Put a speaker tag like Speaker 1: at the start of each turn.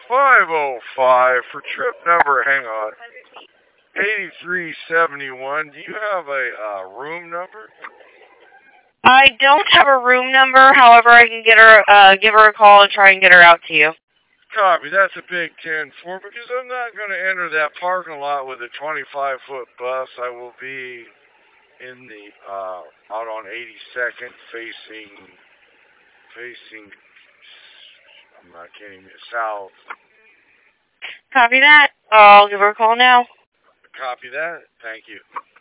Speaker 1: 505 for trip number, hang on, 8371. Do you have a room number?
Speaker 2: I don't have a room number. However, I can give her a call and try and get her out to you.
Speaker 1: Copy. That's a big 10-4 because I'm not going to enter that parking lot with a 25-foot bus. I will be in the out on 82nd facing I'm not kidding, south.
Speaker 2: Copy that. I'll give her a call now.
Speaker 1: Copy that. Thank you.